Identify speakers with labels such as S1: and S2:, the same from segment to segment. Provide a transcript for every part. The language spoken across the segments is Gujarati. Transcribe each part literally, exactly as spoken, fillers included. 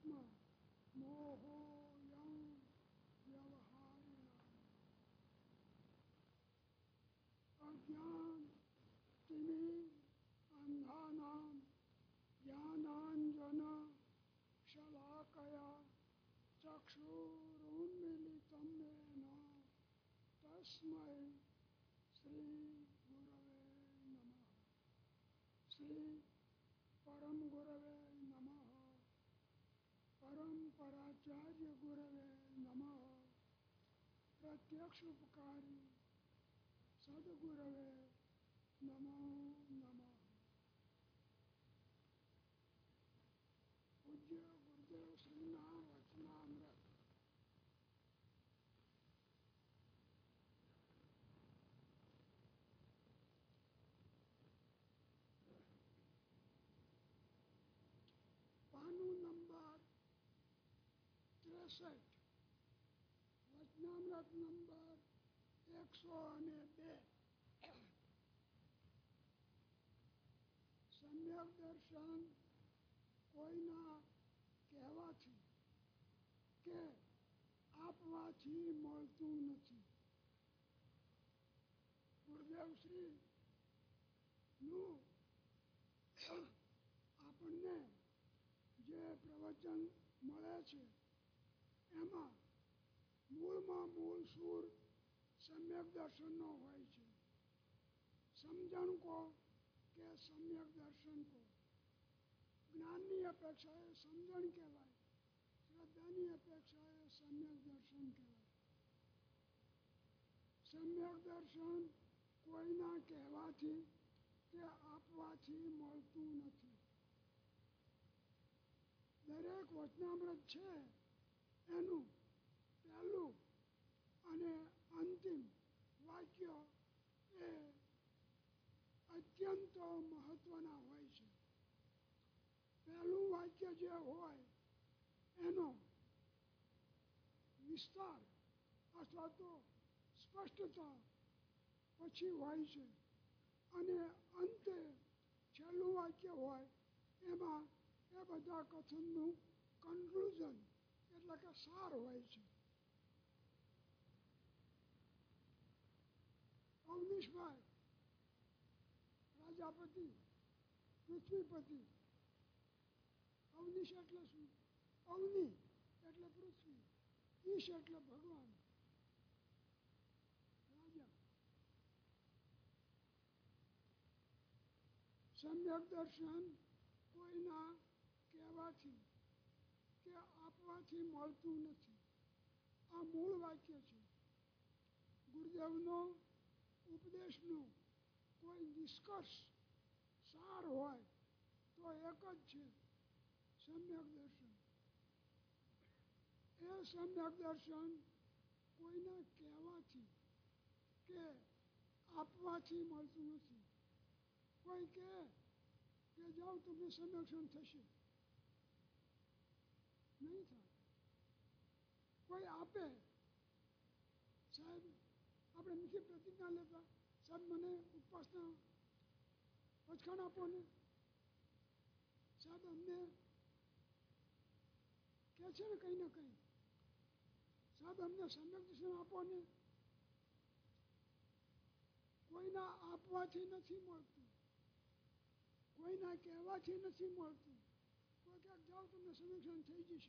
S1: આત્મા મોહોયં વ્યવહારિણામ અજ્ઞાન તિમિ અંધાનામ જ્ઞાનાંજન શલાકયા ચક્ષુરુન્મિલિતં યેન તસ્મૈ શ્રી ગુરવે નમઃ. શ્રી પરમ ગુરવે નમઃ. પરંપરાચાર્ય ગુરવે નમઃ. પ્રત્યક્ષ ઉપકારી સદગુરવે નમો નમઃ. પૂજ્ય ગુરુદેવ શ્રીના વચનામૃત. પાનું નંબર ત્રેસઠ, વચનામૃત નંબર એકસો અને બે. સમ્યક દર્શન કોઈના કહેવાથી કે આપવાથી મળતું નથી. ગુરુદેવ શ્રી નું આપણને જે પ્રવચન મળે છે એમાં મૂળમાં મૂળ સૂર સમ્યક દર્શનનો હોય છે. સમજણ કો કે સમ્યક દર્શન કો, જ્ઞાનની અપેક્ષાએ સમજણ કહેવાય, શ્રદ્ધાની અપેક્ષાએ સમ્યક દર્શન કહેવાય. સમ્યક દર્શન કોઈના કહેવાથી કે આપવાથી મળતું નથી. દરેક વચનામૃત છે એનું પહેલું અને અંતિમ વાક્ય એ અત્યંત મહત્વના હોય છે. પહેલું વાક્ય જે હોય એનો વિસ્તાર અથવા તો સ્પષ્ટતા પછી હોય છે અને અંતે છેલ્લું વાક્ય હોય એમાં એ બધા કથનનું કન્ક્લુઝન એટલે કે સાર હોય છે. અવનીશભાઈ પ્રજાપતિ, પૃથ્વીપતિ. અવનીશ એટલે શું? અગ્નિ એટલે પૃથ્વી, ઈશ એટલે ભગવાન, રાજા. સમ્યક દર્શન કોઈના કહેવાથી કે આપવાથી મળતું નથી. આ મૂળ વાક્ય છે. ગુરુદેવનો ઉપદેશનો કોઈ નિષ્કર્ષ સાર હોય તો એક જ છે, સમ્યક દર્શન. એ સમ્યક દર્શન કોઈના કહેવાથી કે આપવાથી મળતું નથી. કોઈ કહે કે જાઓ તમને સંરક્ષણ થશે, નહીં થાય. કોઈ આપે, સાહેબ આપણે મીઠી પ્રતિજ્ઞા લેતા, સાહેબ મને ઉપવાસના પચખાણ આપો ને, સાહેબ અમને કહે છે ને કંઈ ને કંઈ, સાહેબ અમને સમ્યક દર્શન આપો ને. કોઈના આપવાથી નથી મળતું, કોઈના કહેવાથી નથી મળતું. કોઈ ક્યાંક જાઓ તમને સંરક્ષણ થઈ જશે,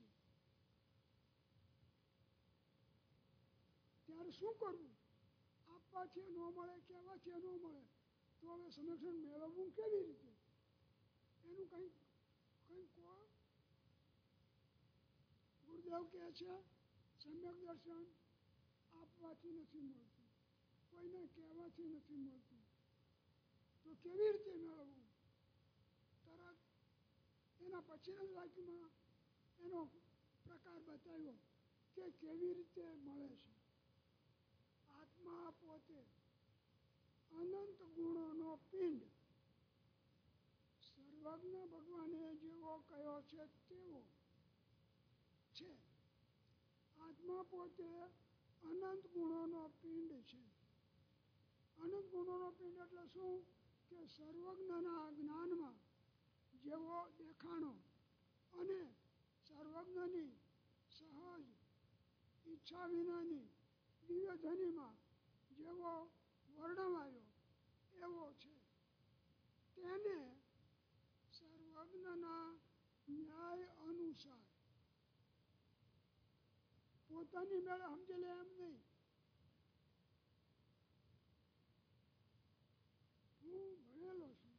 S1: ત્યારે શું કરવું? આપવાથી ન મળે, કહેવાથી ન મળે, તો હવે સંરક્ષણ મેળવવું કેવી રીતે? એનું કંઈક કંઈક કહો. ગુરુદેવ કહે છે સમ્યક દર્શન આપવાથી નથી મળતું, કોઈને કહેવાથી નથી મળતું. તો કેવી રીતે મેળવવું? તરત એના પછીના વાક્યમાં એનો પ્રકાર બતાવ્યો કે કેવી રીતે મળે છે. આત્મા પોતે અનંત ગુણોનો પિંડ, સર્વજ્ઞ ભગવાને જેવો કયો છે તેવો છે. આત્મા પોતે અનંત ગુણોનો પિંડ છે. અનંત ગુણોનો પિંડ એટલે શું? કે સર્વજ્ઞના જ્ઞાનમાં જેવો દેખાણો અને સર્વ સર્વજ્ઞની સહજ ઈચ્છા વિનાની દિવ્ય ધ્વનિમાં જેવો વર્ણવાયો એવો છે તેને સર્વજ્ઞના ન્યાય અનુસાર પોતાની મેળે સમજી લે એમ નહીં. હું ભણેલો છું,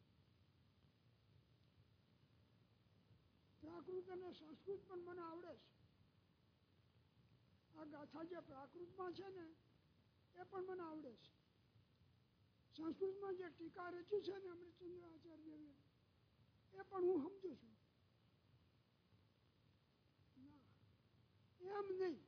S1: પ્રાકૃત અને સંસ્કૃત પણ મને આવડે છે. આ ગાથા જે પ્રાકૃતમાં છે ને એ પણ મને આવડે છે. સંસ્કૃતમાં જે ટીકા રચી છે ને અમૃતચંદ્ર આચાર્ય એ પણ હું સમજુ છું. ના એમ નહીં,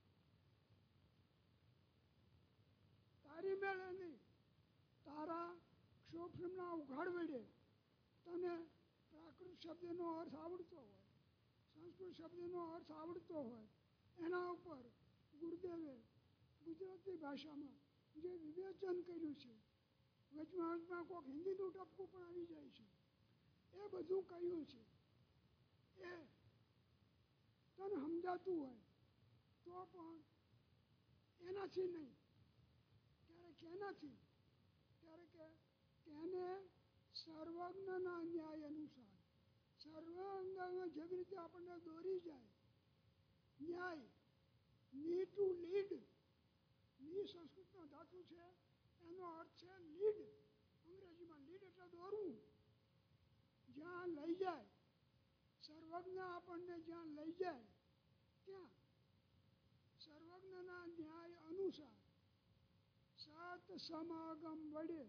S1: તારી મેળે નહીં. તારા ક્ષોભના ઉઘાડ વડે તને પ્રાકૃત શબ્દનો અર્થ આવડતો હોય, સંસ્કૃત શબ્દનો અર્થ આવડતો હોય, એના ઉપર ગુરુદેવે ગુજરાતી ભાષામાં જે વિવેચન કર્યું છે, વચમાં વચમાં કોઈક હિન્દીનું ટપકું પણ આવી જાય છે, એ બધું કહ્યું છે. એ તને સમજાતું હોય તો પણ એનાથી નહીં. ક્યારેક એનાથી ત્યારે કે તેને સર્વજ્ઞના ન્યાય અનુસાર સર્વાંગમાં જેવી રીતે આપણને દોરી જાય ન્યાય, ની ટુ લીડ. ની સંસ્કૃતનો ધાતુ છે, એનો અર્થ છે લીડ. અંગ્રેજીમાં લીડ એટલે દોરવું, જ્યાં લઈ જાય. સર્વજ્ઞ આપણને જ્યાં લઈ જાય ત્યાં સર્વજ્ઞના ન્યાય અનુસાર સત સમાગમ વડે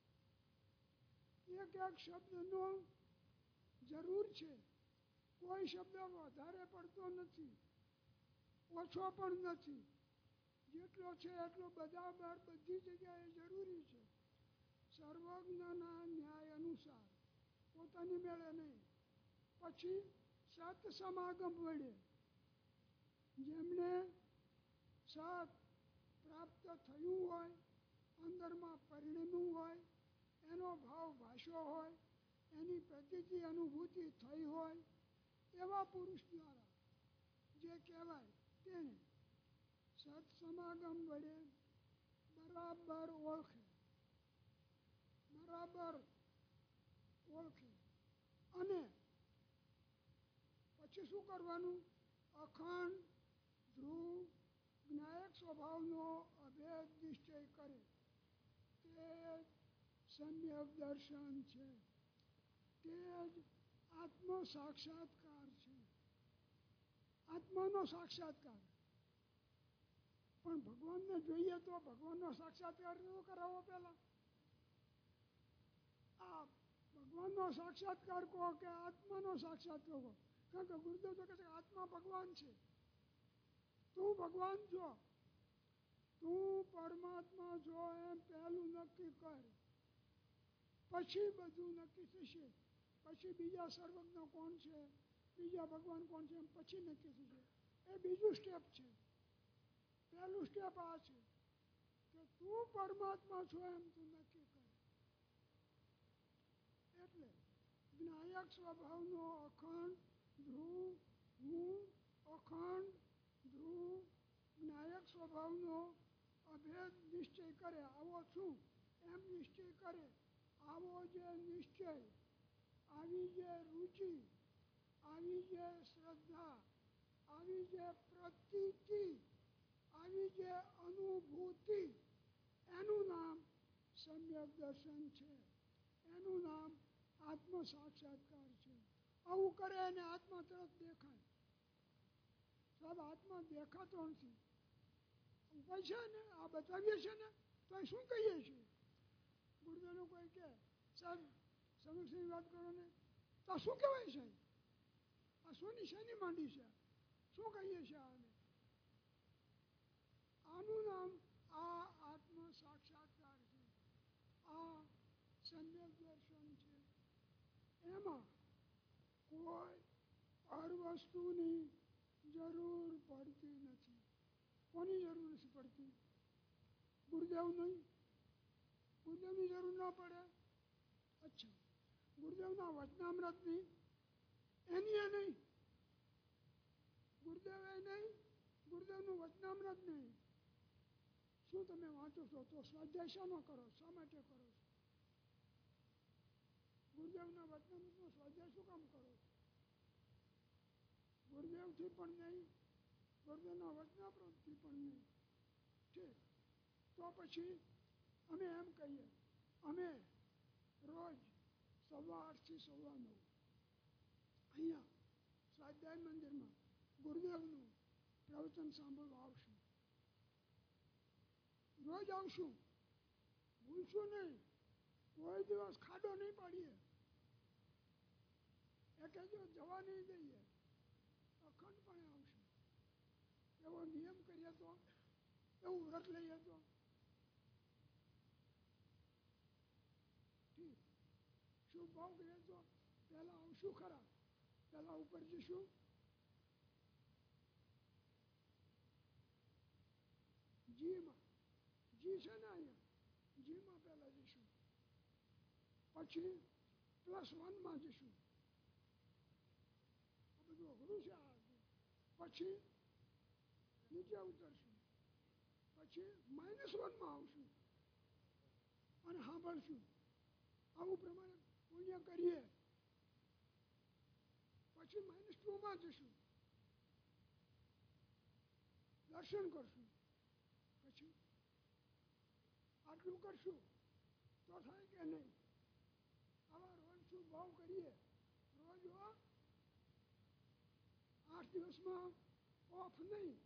S1: એક એક શબ્દનો જરૂર છે. કોઈ શબ્દ વધારે પડતો નથી, ઓછો પણ નથી. જેટલો છે એટલો બધા બાર બધી જગ્યાએ જરૂરી છે. સર્વજ્ઞના ન્યાય અનુસાર પોતાની મેળે નહીં. પછી સત સમાગમ વડે જેમને સત પ્રાપ્ત થયું હોય, અંદરમાં પરિણમ્યું હોય, એનો ભાવ ભાષ્યો હોય, એની પ્રતીતિ અનુભૂતિ થઈ હોય, એવા પુરુષ દ્વારા જે કહેવાય તેને સત સમાગમ વડે બરાબર ઓળખે. બરાબર ઓળખે અને પછી શું કરવાનું? અખંડ ધ્રુવ જ્ઞાયક સ્વભાવનો અભેદ નિશ્ચય કરે. તે સમ્યક દર્શન છે, તે જ આત્મ સાક્ષાત્કાર છે. આત્માનો સાક્ષાત્કાર. પણ ભગવાનને જોઈએ તો ભગવાનનો સાક્ષાત્કાર કેવો કરાવો પેલા? આ ભગવાનનો સાક્ષાત્કાર કહો કે આત્માનો સાક્ષાત્કાર કહો? કારણ કે ગુરુદેવ તો કહે છે આત્મા ભગવાન છે. તું ભગવાન છો, તું પરમાત્મા છો એમ પહેલું નક્કી કર, પછી બધું નક્કી થશે. પછી બીજા સર્વજ્ઞ કોણ છે, બીજા ભગવાન કોણ છે એમ પછી નક્કી થશે. એ બીજું સ્ટેપ છે. પહેલું સ્ટેપ આ છે કે તું પરમાત્મા છો એમ તું નક્કી કર. એટલે જ્ઞાયક સ્વભાવનો અખંડ ધ્રુવ, હું અખંડ ધ્રુવ જ્ઞાયક સ્વભાવનો અભેદ નિશ્ચય કરે. આવો છું એમ નિશ્ચય કરે. આવો જે નિશ્ચય, આવી જે રુચિ, આવી જે શ્રદ્ધા, આવી જે પ્રતીતિ, આવી જે અનુભૂતિ, એનું નામ સમ્યક દર્શન છે. એનું નામ આત્મ સાક્ષાત્કાર છે. આવું કરે અને આત્મા તરત દેખાય. સાહેબ આત્મા દેખાતો નથી. ઉપાય છે ને, આ બતાવીએ છીએ ને તો શું કહીએ છીએ? ગુરુદેવનું કોઈ કે સાહેબ સમક્ષની વાત કરો ને તો આ શું કહેવાય છે? આ સોની શેની માંડી છે? શું કહીએ છીએ આને? આનું નામ આ આત્મ સાક્ષાત્કાર છે, આ સમ્યક દર્શન છે. એમાં કોઈ હર વસ્તુની જરૂર પડતી નથી. કોની જરૂર નથી પડતી? ગુરુદેવ નહીં? ગુરુદેવની જરૂર ના પડે? અચ્છા, ગુરુદેવના વચનામૃતની? એની એ નહીં. ગુરુદેવે નહીં, ગુરુદેવનું વચનામૃત નહીં. શું તમે વાંચો છો તો સ્વાધ્યાય શાનો કરો, શા માટે કરો છો? ગુરુદેવના વચનામૃતનો સ્વાધ્યાય શું કામ કરો છો? ગુરુદેવથી પણ નહીં, ગુરુદેવના વચનામૃતથી પણ નહીં. ઠીક, તો પછી અમે એમ કહીએ, અમે રોજ સવા આઠથી સવા નવ અહીંયા સ્વાધ્યાય મંદિરમાં ગુરુદેવનું પ્રવચન સાંભળવા આવશું. રોજ આવશું, ભૂલશું નહીં. કોઈ દિવસ ખાડો નહીં પાડીએ, એક દિવસ જવા નહીં દઈએ, અખંડપણે આવશું. એવો નિયમ કરીએ તો, એવું વ્રત લઈએ તો ઠીક. શુભ ભાવ કરીએ તો પહેલા આવશું ખરા, પહેલા ઉપર જઈશું. જીમાં જી છે ને અહીંયા, જીમાં પહેલા જઈશું, પછી પ્લસ વનમાં જઈશું. આ બધું અઘરું છે. આ પછી નીચે ઉતરશું, પછી માઇનસ વનમાં આવશું અને સાંભળશું. આવું પ્રમાણે પુણ્ય કરીએ, પછી માઇનસ ટુમાં જઈશું, દર્શન કરશું. પછી આટલું કરશું તો થાય કે નહીં? આવા રોજ શું ભાવ કરીએ, રોજ આઠ દિવસમાં ઓફ નહીં.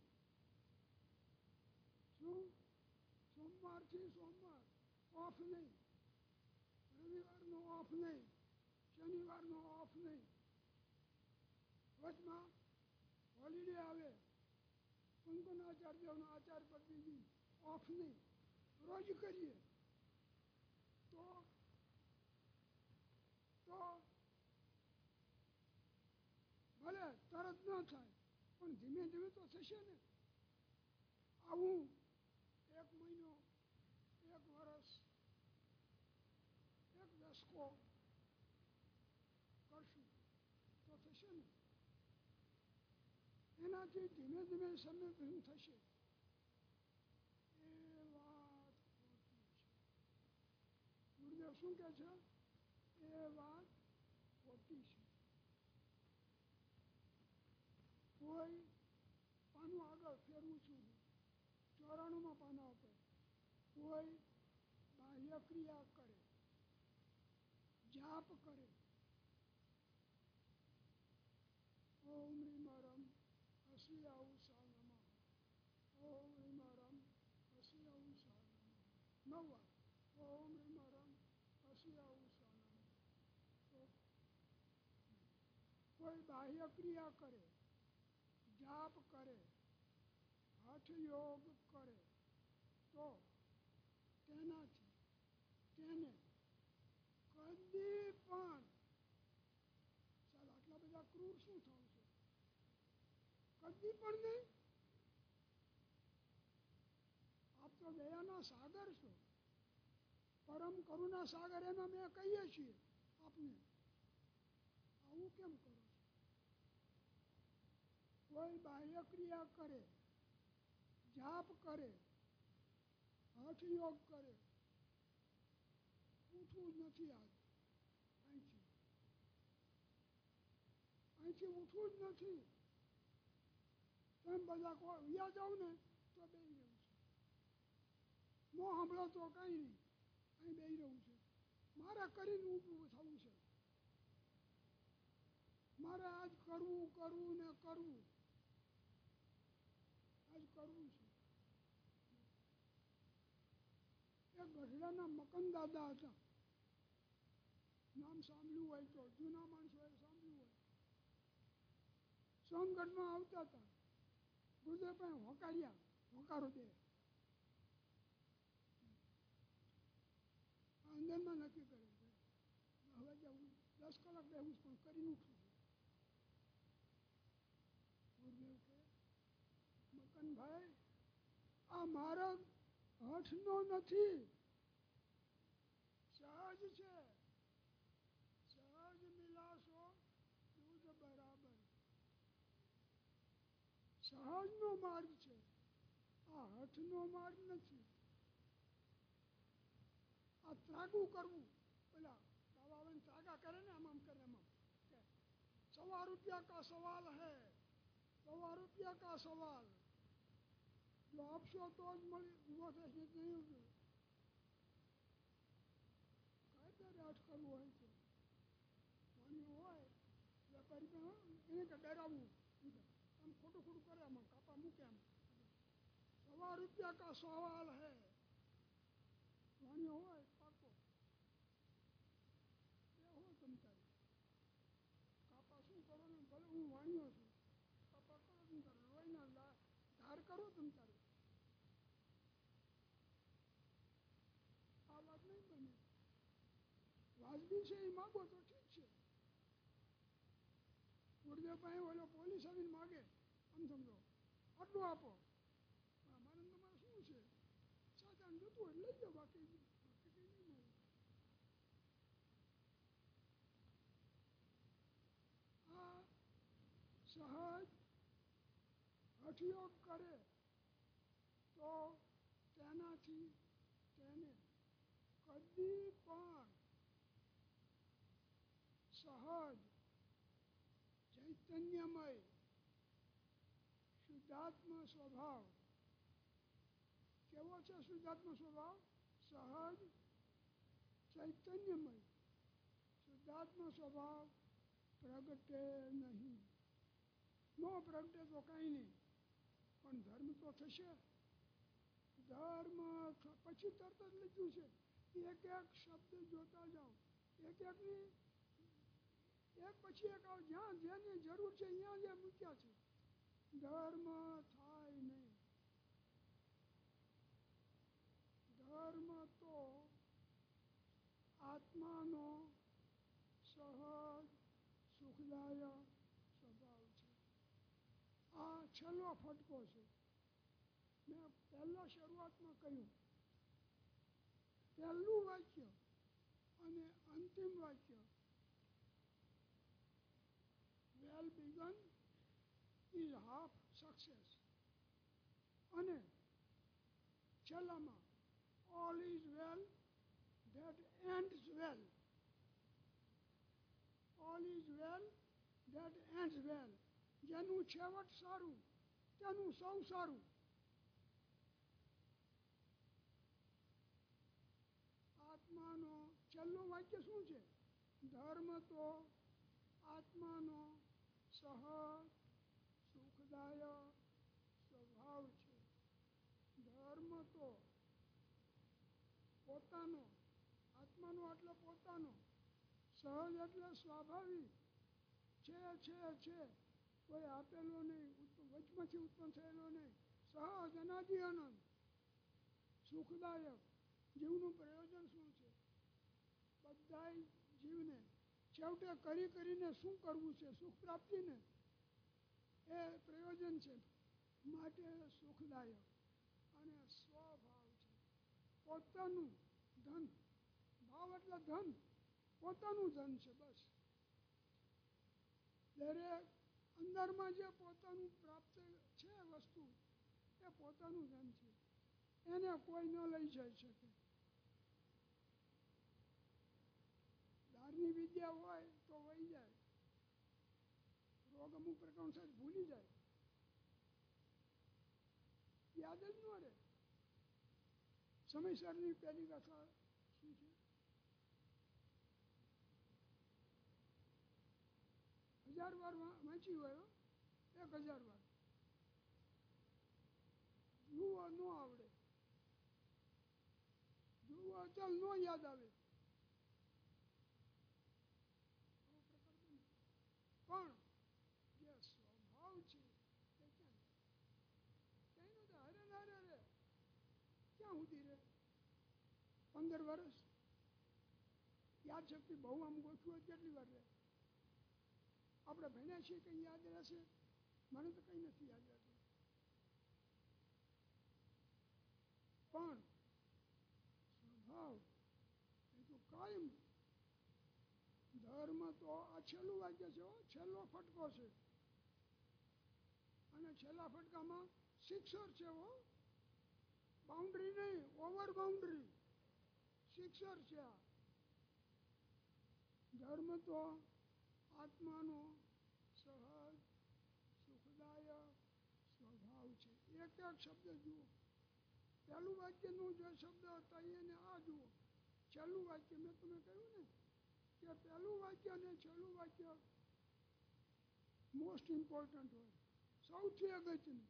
S1: શું? સોમવારથી સોમવાર ઓફ નહીં, રવિવારનો ઓફ નહીં, શનિવારનો ઓફ નહીં. વચમાં હોલિડે આવે, કંકન આચાર્યનો આચાર પદ્ધતિ ઓફ નહીં, રોજ કરીએ તો તો ભલે તરત ન થાય પણ ધીમે ધીમે તો થશે ને. આવું એક મહિનો, એક વર્ષ, એક દસકો કરશું તો થશે ને. એનાથી ધીમે ધીમે સમય થશે. એ વાત ખોટી છે. ગુરુદેવ શું કહે છે? એ વાત ખોટી છે. કોઈ પાનું આગળ ફેરવું છું, ચોરાણુંમાં પાના ઉપર કોઈ બાહ્ય ક્રિયા કરે, જાપ કરે, ઓમ રીમારમ હસી આવું સા નમઃ, ઓમ રીમારમ હસી આવું સા નમઃ, નવ વાર ઓમ રીમારમ હસી આવું સા નમઃ. કોઈ બાહ્ય ક્રિયા કરે, જાપ કરે, હઠ યોગ કરે તો તેનાથી તેને કદી પણ ચાલ આટલા બધા ક્રૂર શું થવું છે? કદી પણ નહીં. આપ તો દયાના સાગર છો, પરમ કરુણા સાગર એમાં મેં કહીએ છીએ આપને. આવું કેમ કરો છો? કોઈ બાહ્ય ક્રિયા કરે, જાપ કરે, હઠ યોગ કરે, ઉઠવું જ નથી. આજ અહીંથી અહીંથી ઉઠવું જ નથી. તેમ બધા કોઈ વ્યા જાવ ને તો બેસી રહ્યું છે. ન સાંભળો તો કાંઈ નહીં, અહીં બેસી રહ્યું છે. મારે કરીને ઊભું થવું છે. મારે આજ કરવું કરવું ને કરવું આજ કરવું છે. એ ગઢડાના મકન દાદા હતા, નામ સાંભળ્યું હોય તો, જૂના માણસોએ સાંભળ્યું હોય. સોનગઢમાં આવતા હતા, ગુરુદેવ પાસે હોકાર્યા, હોકારો દે. અંદરમાં નક્કી કરે હવે જવું, દસ કલાક બેવું પણ કરીને ઉઠવું. ગુરુદેવ કે મકનભાઈ, આ માર્ગ હઠનો નથી, સહજ છે. સહજ મિલાશો દૂધ બરાબર. સહજનો માર્ગ છે, આ હઠનો માર્ગ નથી. આ ત્રાગું કરવું, પેલા બાબા આવે ત્રાગા કરે ને આમ આમ કરે આમ કે સવા રૂપિયા કા સવાલ હે, સવા રૂપિયા કા સવાલ, જો આપશો તો જ મળી ઉભો થશે નહીં. કાયદા રાજ કરવું હોય છે, વાણીઓ હોય વેપારી એને કે ડરાવવું, આમ ખોટું ખોટું કરે આમાં કાપા મૂકે આમ, સવા રૂપિયા કા સવાલ હે, વાણીઓ હોય પાકો હો તમ તારે કાપા શું કરો ને, ભલે હું વાણીઓ છું, કાપા કરો તમ તારે લોહીના ધાર કરો તમ તારે. આ વાત નહીં બને. વાજબી છે એ માગો તો ઠીક છે. ગુરુદેવ પાસે ઓલો પોલીસ આવીને માગે, આમ સમજો આટલું આપો, પણ અમારે તમારે શું છે, સાચા જતું હોય લઈ જાઓ, બાકી બાકી કંઈ નહીં મળે. આ સહજ હઠયોગ કરે તો તેનાથી તેને કદી પણ સહજ ચૈતન્યમય શુદ્ધાત્મ સ્વભાવ, કેવો છે શુદ્ધાત્મ સ્વભાવ? સહજ ચૈતન્યમય શુદ્ધાત્મ સ્વભાવ પ્રગટે નહીં. નો પ્રગટે તો કાંઈ નહીં, પણ ધર્મ તો થશે. ધર્મ પછી તરત જ લીધું છે, એક એક શબ્દ જોતા જાઓ, એક એકની એક પછી એક આવ, જ્યાં જેની જરૂર છે અહીંયા જે મૂક્યા છે. ધર્મ થાય નહીં. ધર્મ તો આત્માનો સહજ સુખદાયક સ્વભાવ છે. આ છેલ્લો ફટકો છે. મેં પહેલા શરૂઆતમાં કહ્યું, પહેલું વાક્ય અને અંતિમ વાક્ય well begun is half success, અને છેલ્લામાં all is well that ends well. All is well that ends well. જેનું છેવટ સારું તેનું સૌ સારું. આત્માનો છેલ્લું વાક્ય શું છે? ધર્મ તો આત્માનો સહજ સુખદાયક સ્વભાવ છે. ધર્મ તો પોતાનો, આત્માનો એટલે પોતાનો, સહજ એટલે સ્વાભાવિક છે છે છે કોઈ આપેલો નહીં, વચમાંથી ઉત્પન્ન થયેલો નહીં, સહજ અનાદિ અનંત સુખદાયક. જીવનું પ્રયોજન શું છે? બધા જીવને છેવટે કરી કરીને શું કરવું છે? સુખ પ્રાપ્તિને એ પ્રયોજન છે, માટે સુખદાયક અને સ્વભાવ છે. પોતાનું ધન, ભાવ એટલે ધન, પોતાનું ધન છે બસ. દરેક અંદરમાં જે પોતાનું પ્રાપ્ત છે વસ્તુ, એ પોતાનું ધન છે, એને કોઈ ન લઈ જઈ શકે. ધારની વિદ્યા હોય તો વહી જાય, રોગ અમુક પ્રકારનો સાહેબ ભૂલી જાય, યાદ જ ન રહે. સમયસરની પહેલી કથા શું છે? હજાર વાર વાંચી હોય, એક હજાર વાર જુઓ ન આવડે, જુઓ ચાલ ન યાદ આવે, પણ જે સ્વભાવ છે એ ક્યાં ક્યાંય નતો. હરે ના રે રે ક્યાં સુધી રે? પંદર વર્ષ યાદ શક્તિ બહુ આમ ગોઠવું હોય કેટલી વાર રહે? આપણે ભણ્યા છીએ કંઈ યાદ રહેશે? મને તો કંઈ નથી યાદ રહેતું. પણ સ્વભાવ એ તો કાયમ. ધર્મ તો આ છેલ્લું વાક્ય છે, છેલ્લો ફટકો છે, અને છેલ્લા ફટકામાં સિક્સર છે હો, બાઉન્ડ્રી નહીં, ઓવર બાઉન્ડ્રી સિક્સર છે આ. ધર્મ તો આત્માનો સહજ સુખદાયક સ્વભાવ છે. એક એક શબ્દ જુઓ. પહેલું વાક્યનું જે શબ્દ હતા એને આ જુઓ. છેલ્લું વાક્ય મેં તમે કહ્યું ને કે પહેલું વાક્ય અને છેલ્લું વાક્ય મોસ્ટ ઇમ્પોર્ટન્ટ હોય, સૌથી અગત્યનું.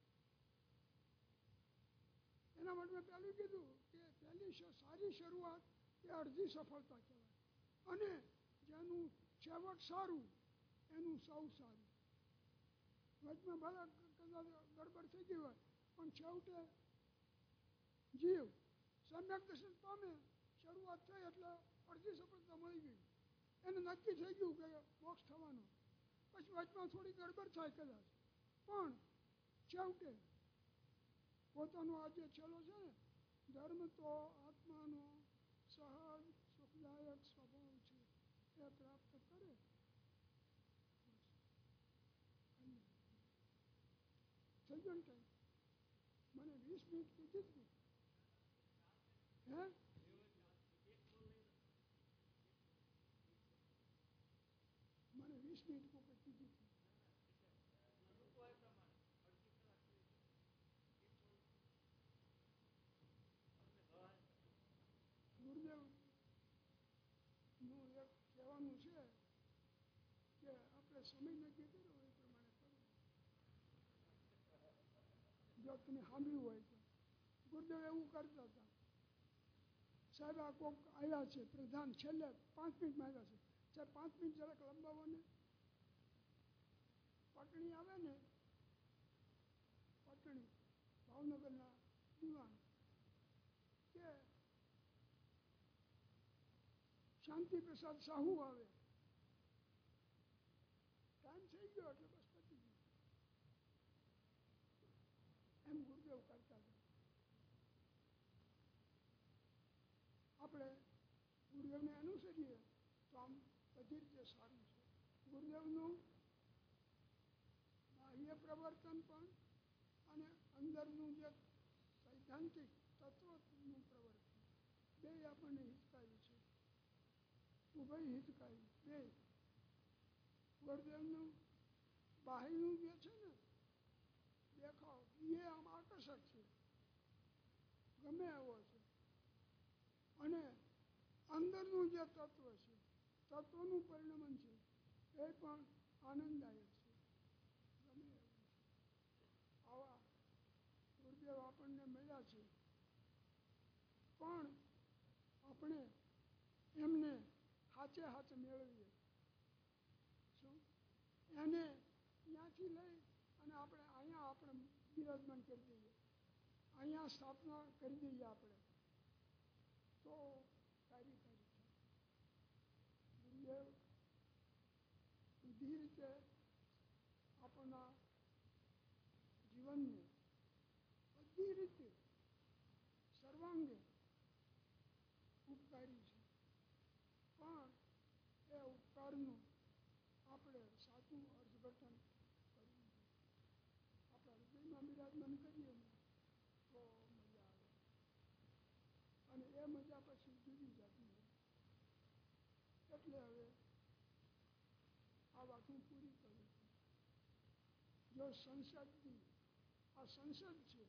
S1: એના માટે મેં પહેલું કીધું કે પહેલી સારી શરૂઆત એ અડધી સફળતા કહેવાય, અને જેનું છેવટ સારું એનું સૌ સારું. વચમાં ભલે કદાચ ગડબડ થઈ ગઈ હોય પણ છેવટે જીવ સમ્યક દર્શન પામે, શરૂઆત થઈ એટલે અડધી સફળતા મળી ગઈ, એને નક્કી થઈ ગયું કે મોક્ષ થવાનો. પછી વચમાં થોડી ગડબડ થાય કદાચ, પણ છેવટે પોતાનો આ જે છેલ્લો છે ને, ધર્મ તો આત્માનો સહજ સુખદાયક સ્વભાવ છે, એ પ્રાપ્ત કરે. થઈ ગયો ને ટાઈમ? મને વીસ મિનિટ કીધી હતી. હે મને વીસ મિનિટ કોઈ કીધી હતી. ગુરુદેવ નું એક કહેવાનું છે કે આપણે સમય નક્કી કર્યો એ પ્રમાણે કરવું. જો તમે સાંભળ્યું હોય તો ગુરુદેવ એવું કરતા હતા. સાહેબ આ કોક આવ્યા છે પ્રધાન, છેલ્લે પાંચ મિનિટમાં આવ્યા છે, સાહેબ પાંચ મિનિટ જરાક લંબાવો ને. પટણી આવે ને, પટણી ભાવનગરના દીવાન કે શાંતિ પ્રસાદ સાહુ આવે, ટાઈમ થઈ ગયો એટલે બસ પતી ગયું. એમ ગુરુદેવ કરતા હતા. આપણે ગુરુદેવને અનુસરીએ તો આમ બધી રીતે સારું છે. ગુરુદેવનું બાહ્ય પ્રવર્તન પણ અને અંદરનું જે સૈદ્ધાંતિક તત્વનું પ્રવર્તન બે આપણને હિતકારી છે. ઉભય હિતકારી બે. ગુરુદેવનું બાહ્યનું જે છે ને દેખાવ એ આમ આકર્ષક છે, ગમે એવો છે, અને અંદરનું જે તત્વ છે, તત્વનું પરિણમન છે, એ પણ આનંદદાયક છે, ગમે એવું છે. આવા ગુરુદેવ આપણને મળ્યા છે, પણ આપણે એમને હાચે હાચ મેળવીએ. શું એને ત્યાંથી લઈ અને આપણે અહીંયા આપણે બિરાજમાન કરી દઈએ, અહીંયા સ્થાપના કરી દઈએ આપણે, તો કાર્યકારી છે. ગુરુદેવ બધી રીતે આપણના જીવનને બધી રીતે સર્વાંગે ઉપકારી છે, પણ એ ઉપકારનું આપણે સાચું અર્થઘટન કરવું જોઈએ. આપણા હૃદયમાં બિરાજમાન કરીએ ને તો મજા આવે, અને એ મજા પછી જુદી જાતી હોય. એટલે હવે આ વાત હું પૂરી કરું છું. જો સંસદની આ સંસદ છે,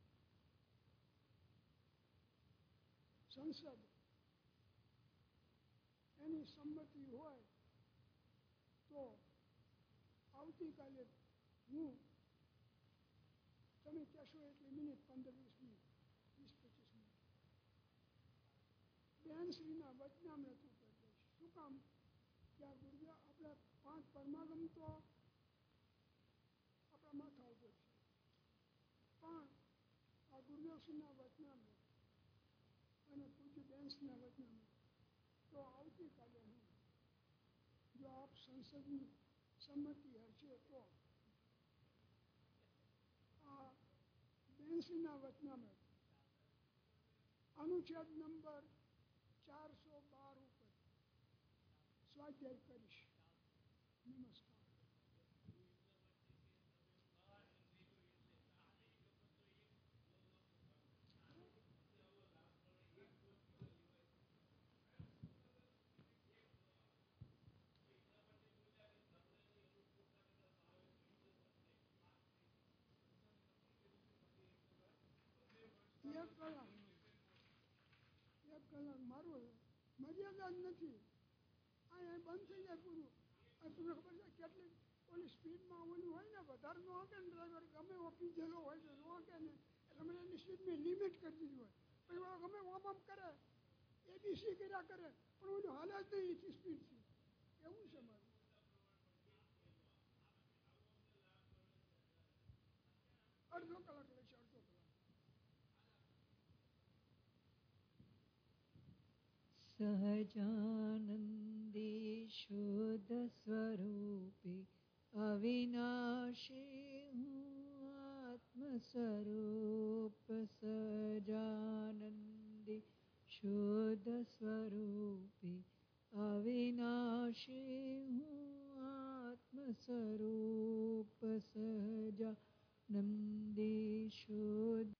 S1: સંસદ એની સંમતિ હોય તો આવતીકાલે હું તમે કહેશો એટલી મિનિટ, પંદર વીસ મિનિટ, વીસ પચીસ મિનિટ બેનશ્રીના વચનામૃત ઉપર દઈશ. શું કામ? કે આ ગુરુદેવ આપણે પાંચ પરમાગમ તો આપણા માથા ઉપર છે, પણ આ ગુરુદેવશ્રીના વચનામૃત અને પૂજ્ય બેનશ્રીના વચનામૃત તો આવતીકાલે હું, જો આપ સંસદની સંમતિ હશે તો આ બેનશ્રીના વચનામૃત અનુચ્છેદ નંબર ચારસો બાર ઉપર સ્વાધ્યાય કરીશ. નમસ્કાર. એક કલાક એક કલાક મારું મર્યાદા જ નથી. અહીંયા બંધ થઈ જાય પૂરું. આ તમને ખબર છે કેટલી ઓલી સ્પીડમાં ઓલું હોય ને વધારે ન હાંકે ને ડ્રાઈવર ગમે એવો પીધેલો હોય તો ન હાંકે ને એટલે મને એની સ્પીડની લિમિટ કરી દીધી હોય. પછી ઓલો ગમે વોર્મ અપ કરે એબીસી કર્યા કરે પણ ઓલું હાલે જ નહીં એથી સ્પીડથી. એવું છે મારું. અડધો કલાક લેશે અડધો કલાક.
S2: સહજાનંદી શુદ્ધ સ્વરૂપે અવિનાશી હું આત્મ સ્વરૂપ. સહજાનંદી શુદ્ધ સ્વરૂપે અવિનાશી હું આત્મ સ્વરૂપ. સહજાનંદી શુદ્ધ